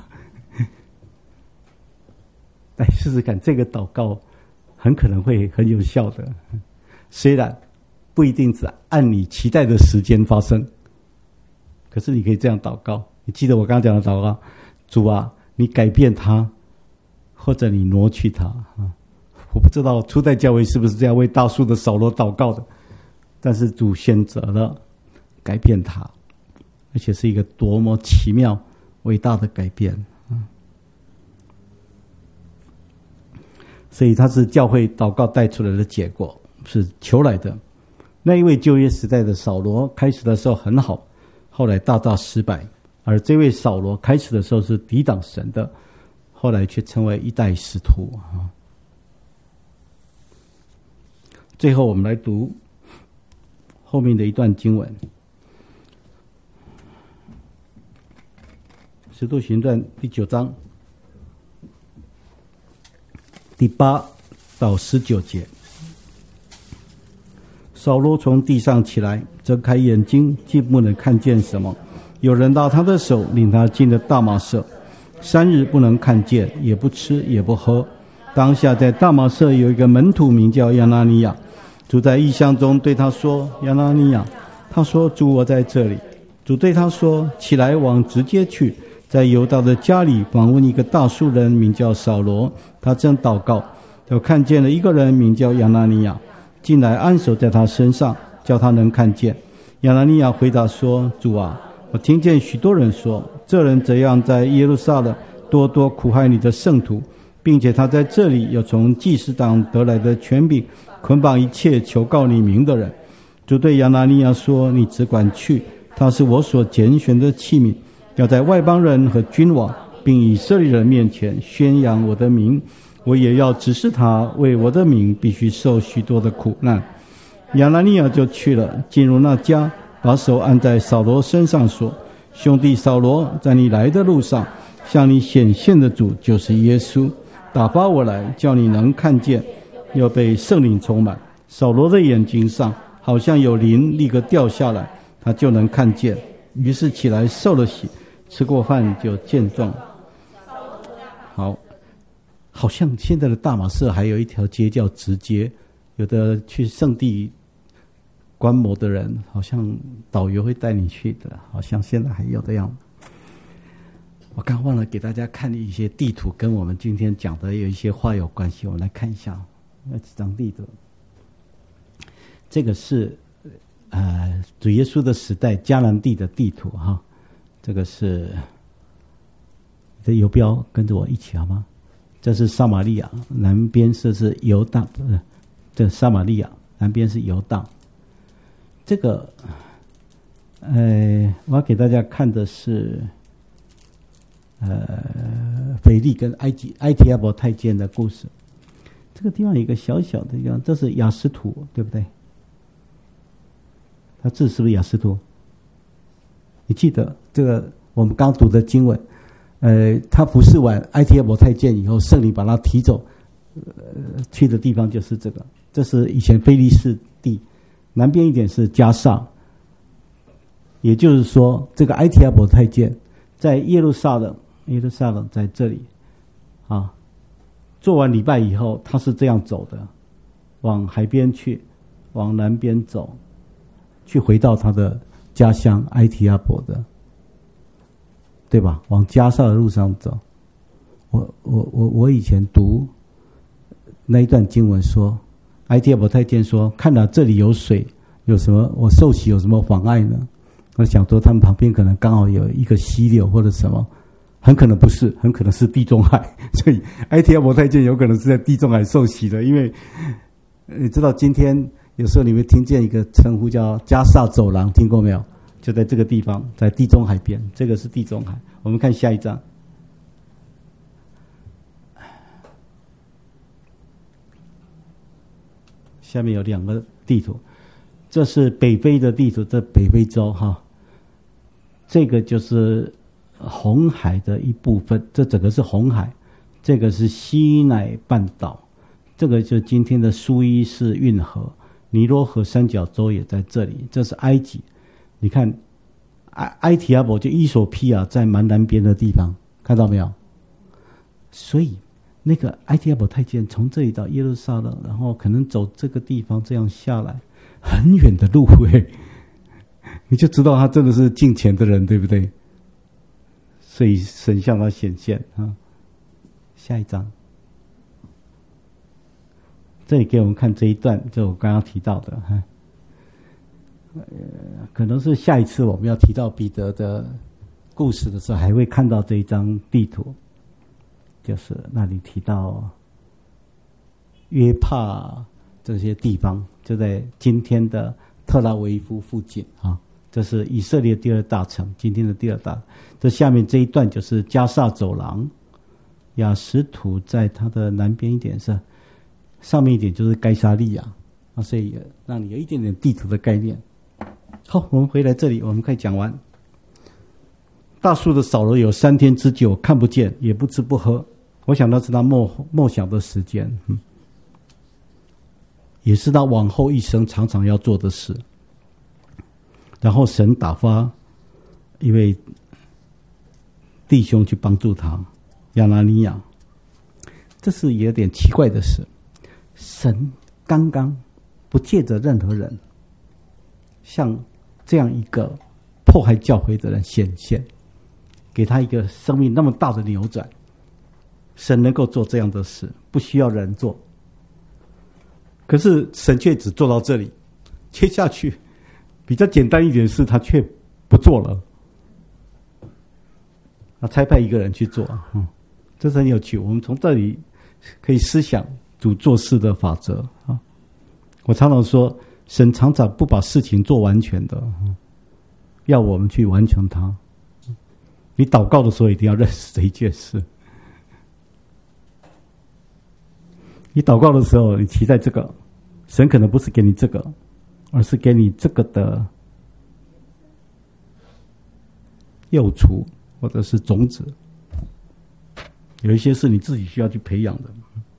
来试试看，这个祷告很可能会很有效的。虽然不一定是按你期待的时间发生，可是你可以这样祷告。你记得我刚刚讲的祷告：主啊，你改变他，或者你挪去他。我不知道初代教会是不是这样为大数的扫罗祷告的，但是主选择了改变他，而且是一个多么奇妙伟大的改变。所以他是教会祷告带出来的结果，是求来的。那一位旧约时代的扫罗开始的时候很好，后来大大失败，而这位扫罗开始的时候是抵挡神的，后来却成为一代使徒。最后我们来读后面的一段经文，使徒行传第九章第八到十九节。扫罗从地上起来，睁开眼睛，既不能看见什么。有人拉他的手，领他进了大马色，三日不能看见，也不吃也不喝。当下在大马色有一个门徒名叫亚拿尼亚，主在异象中对他说：亚拿尼亚。他说：主，我在这里。主对他说：起来，往直接去，在犹大的家里访问一个大数人，名叫扫罗。他正祷告，就看见了一个人名叫亚拿尼亚进来，按手在他身上，叫他能看见。亚拿尼亚回答说：主啊，我听见许多人说，这人怎样在耶路撒冷多多苦害你的圣徒，并且他在这里有从祭司长得来的权柄，捆绑一切求告你名的人。主对亚拿尼亚说：你只管去，他是我所拣选的器皿，要在外邦人和君王并以色列人面前宣扬我的名，我也要指示他为我的名必须受许多的苦难。亚拿尼亚就去了，进入那家，把手按在扫罗身上说：兄弟扫罗，在你来的路上向你显现的主就是耶稣，打发我来，叫你能看见，又被圣灵充满。扫罗的眼睛上好像有灵立刻掉下来，他就能看见，于是起来受了洗，吃过饭就健壮。好，好像现在的大马士还有一条街叫直街，有的去圣地观摩的人，好像导游会带你去的，好像现在还有的样子。我刚忘了给大家看一些地图，跟我们今天讲的有一些话有关系，我们来看一下那几张地图。这个是呃主耶稣的时代迦南地的地图哈，这个是这游标，跟着我一起好吗？这是撒玛利亚，南边是是犹大，呃，这撒玛利亚南边是犹大。这个，呃，我要给大家看的是，呃， 腓力跟埃及埃提阿伯太监的故事。这个地方有一个小小的地方，这是雅斯图，对不对？他字是不是雅斯图？你记得这个我们刚读的经文，呃，他服侍完埃提阿伯太监以后，圣灵把他提走，呃，去的地方就是这个。这是以前非利士地，南边一点是加萨，也就是说，这个埃提阿伯太监在耶路撒冷，耶路撒冷在这里，啊，做完礼拜以后，他是这样走的，往海边去，往南边走，去回到他的家乡埃提阿伯的，对吧？往加萨的路上走。我我我我以前读那一段经文说，埃提阿伯太监说：“看到这里有水，有什么我受洗有什么妨碍呢？”我想说，他们旁边可能刚好有一个溪流或者什么，很可能不是，很可能是地中海。所以埃提阿伯太监有可能是在地中海受洗的，因为你知道今天有时候你会听见一个称呼叫加萨走廊，听过没有？就在这个地方，在地中海边，这个是地中海。我们看下一章。下面有两个地图，这是北非的地图，这北非洲哈，这个就是红海的一部分，这整个是红海，这个是西奈半岛，这个就是今天的苏伊士运河，尼罗河三角洲也在这里，这是埃及。你看埃埃提阿伯就伊索匹亚在蛮南边的地方，看到没有？所以那个埃提阿伯太监从这里到耶路撒冷，然后可能走这个地方这样下来，很远的路哎，你就知道他真的是敬虔的人，对不对？所以神向他显现啊。下一章，这里给我们看这一段，就我刚刚提到的哈。呃，可能是下一次我们要提到彼得的故事的时候，还会看到这一张地图。就是那里提到约帕这些地方，就在今天的特拉维夫附近啊。这是以色列第二大城，今天的第二大。这下面这一段就是加萨走廊，雅什图在它的南边一点是，上面一点就是该撒利亚啊，所以让你有一点点地图的概念。好，我们回来这里，我们可以讲完。大树的扫罗有三天之久，看不见，也不吃不喝。我想那是他梦梦想的时间，嗯，也是他往后一生常常要做的事。然后神打发一位弟兄去帮助他，亚拿尼亚。这是有点奇怪的事，神刚刚不借着任何人像这样一个迫害教会的人显现，给他一个生命那么大的扭转。神能够做这样的事，不需要人做。可是神却只做到这里，接下去比较简单一点的事，他却不做了。他差派一个人去做，嗯，这是很有趣。我们从这里可以思想主做事的法则啊。我常常说，神常常不把事情做完全的，要我们去完成它。你祷告的时候一定要认识这一件事。你祷告的时候，你期待这个，神可能不是给你这个，而是给你这个的幼雏或者是种子。有一些是你自己需要去培养的。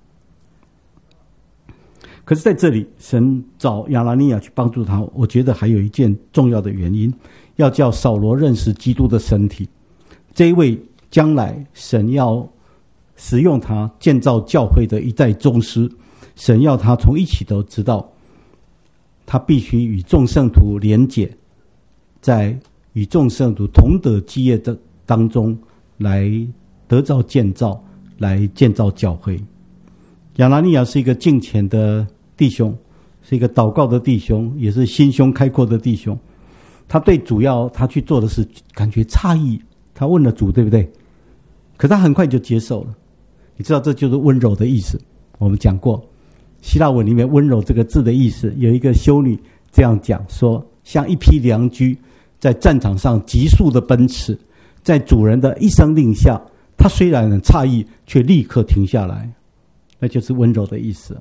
可是在这里，神找亚拿尼亚去帮助他，我觉得还有一件重要的原因，要叫扫罗认识基督的身体。这一位将来神要使用他建造教会的一代宗师，神要他从一起都知道，他必须与众圣徒连结，在与众圣徒同得基业的当中来得着建造，来建造教会。亚拿尼亚是一个敬虔的弟兄，是一个祷告的弟兄，也是心胸开阔的弟兄。他对主要他去做的事感觉诧异，他问了主，对不对？可他很快就接受了。你知道这就是温柔的意思，我们讲过希腊文里面温柔这个字的意思，有一个修女这样讲说，像一匹良驹在战场上急速的奔驰，在主人的一声令下， 他虽然很诧异，却立刻停下来，那就是温柔的意思。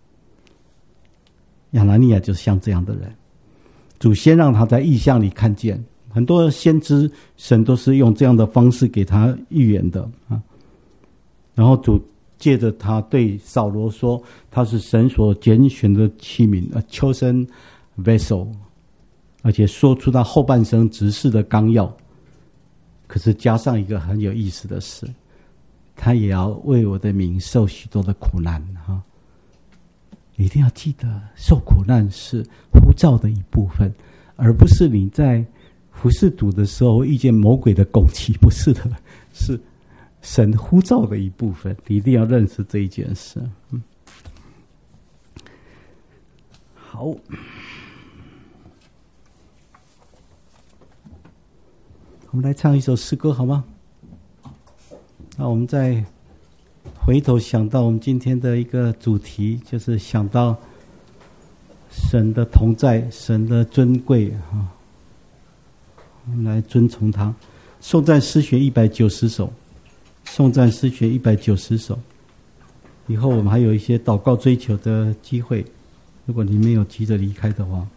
亚拿尼亚就是像这样的人，主先让他在异象里看见。很多先知神都是用这样的方式给他预言的啊。然后主借着他对扫罗说，他是神所拣选的器皿 ，a chosen vessel， 而且说出他后半生执事的纲要。可是加上一个很有意思的事，他也要为我的名受许多的苦难啊！你一定要记得，受苦难是呼召的一部分，而不是你在服侍主的时候遇见魔鬼的攻击，不是的，是神呼召的一部分。你一定要认识这一件事。嗯，好，我们来唱一首诗歌好吗？那我们再回头想到我们今天的一个主题，就是想到神的同在，神的尊贵啊，我们来尊崇他。颂赞诗选一百九十首，颂赞诗选一百九十首。以后我们还有一些祷告追求的机会，如果你没有急着离开的话。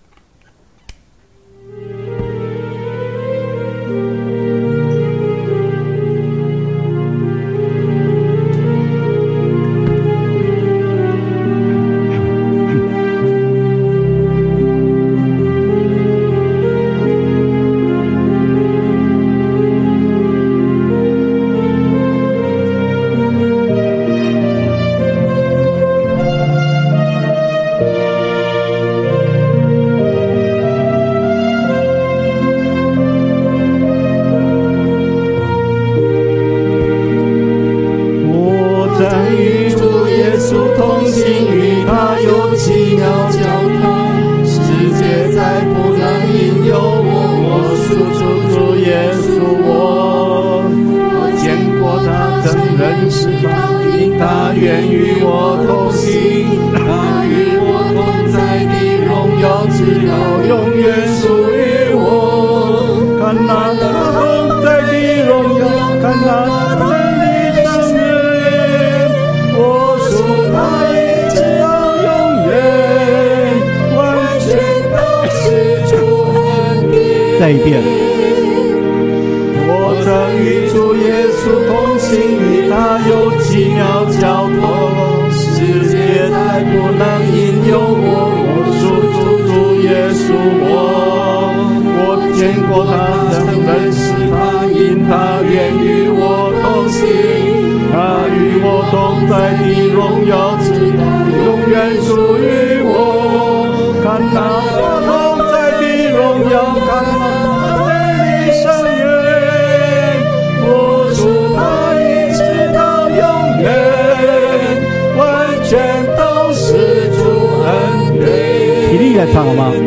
再一遍。我曾与主耶稣同行，与他有奇妙交通，世界再不能引诱我，我属主主耶稣我。我见过他，曾认识他，因他愿与我同行，他与我同在的荣耀直到永远属于我。看他同在的荣耀，看他来唱好吗？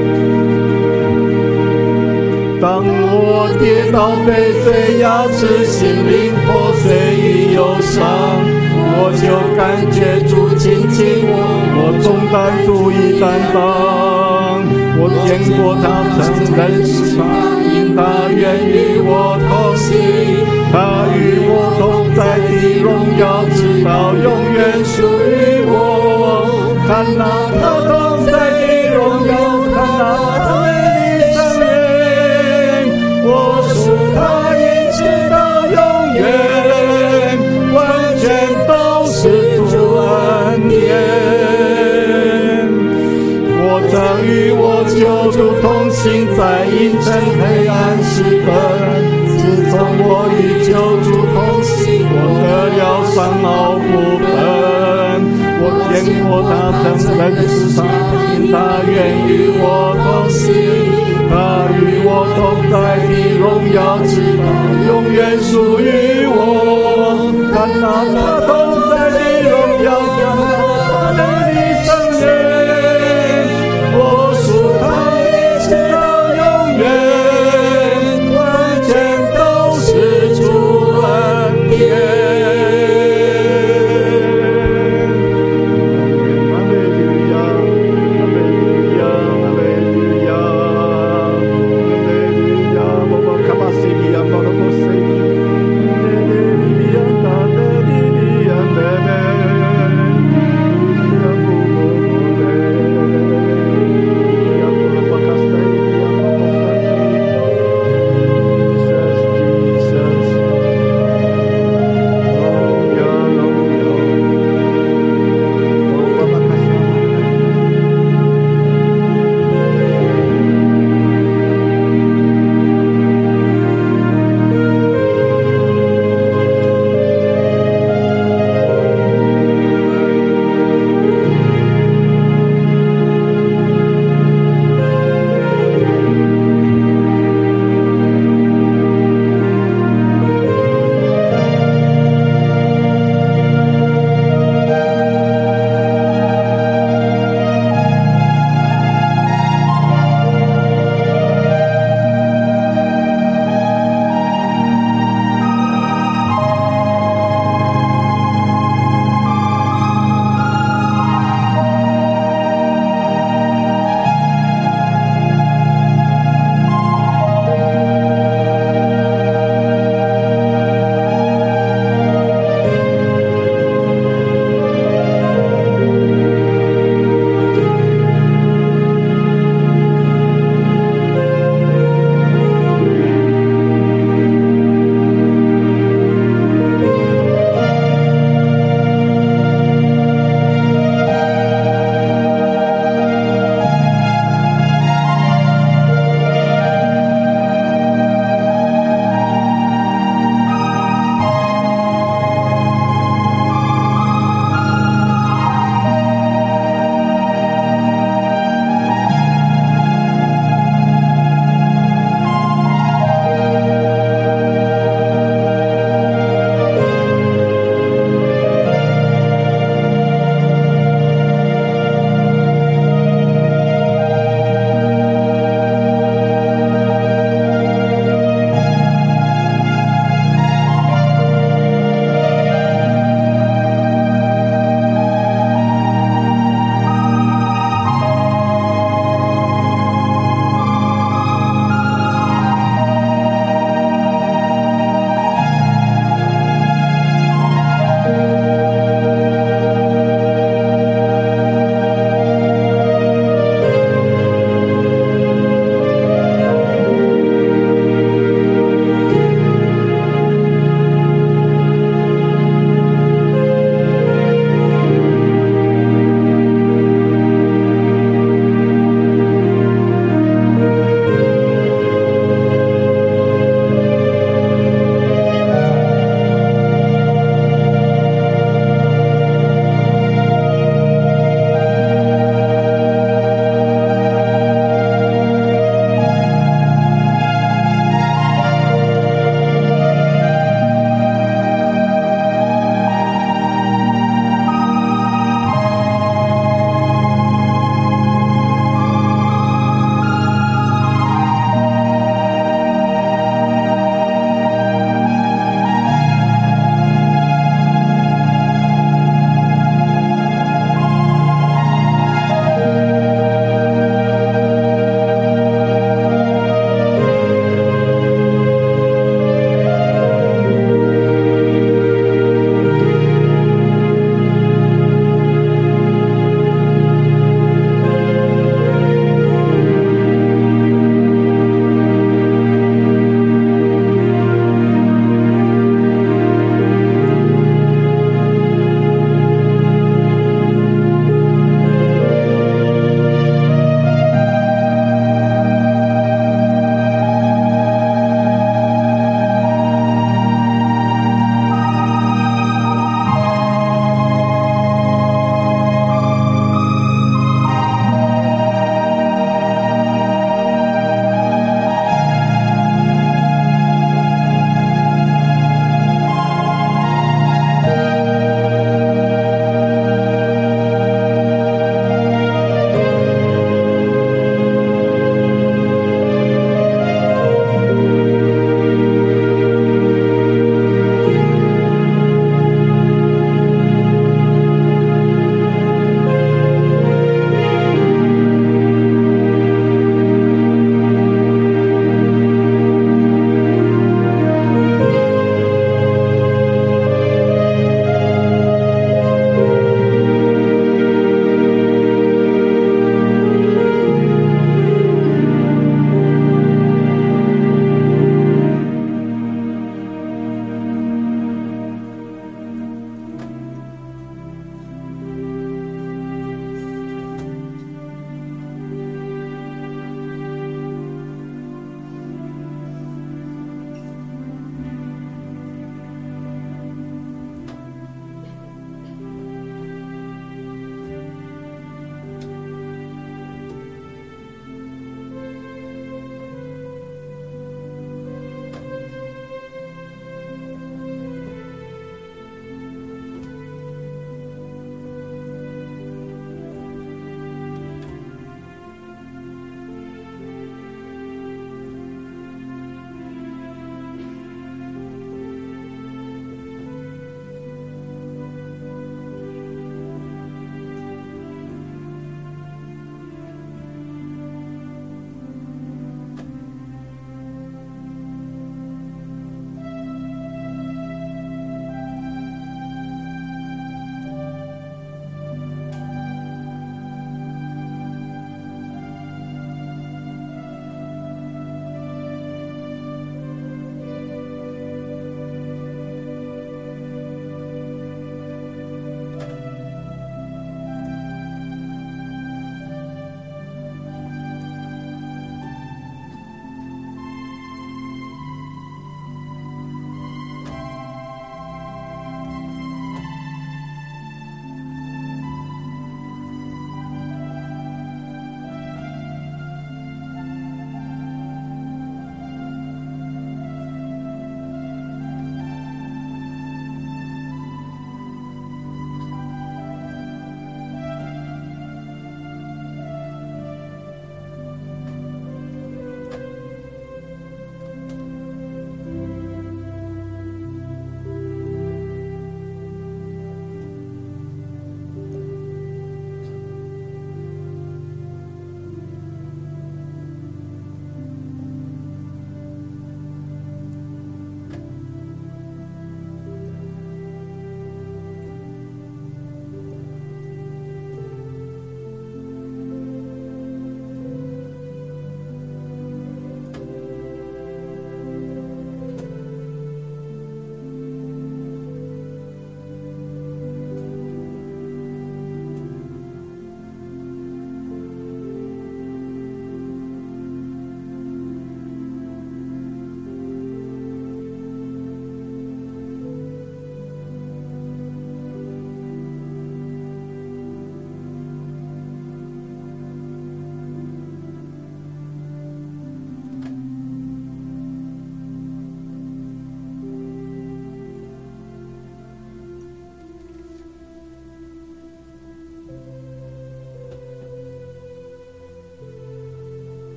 当我跌倒被罪压制，心灵破碎与忧伤，我就感觉主亲近我，我重担主已担当。我见过他，曾认识他，因他愿与我同行，他与我同在的荣耀直到永远属于我。看那他同在的荣耀，看那他的圣言，我属他一直到永远，完全都是主恩典。我曾与我救主同行，在阴沉黑暗时分，自从我与救主同行，我得了上好福分。我见过他，曾认识他，因他愿与我同行，他与我同在的荣耀直到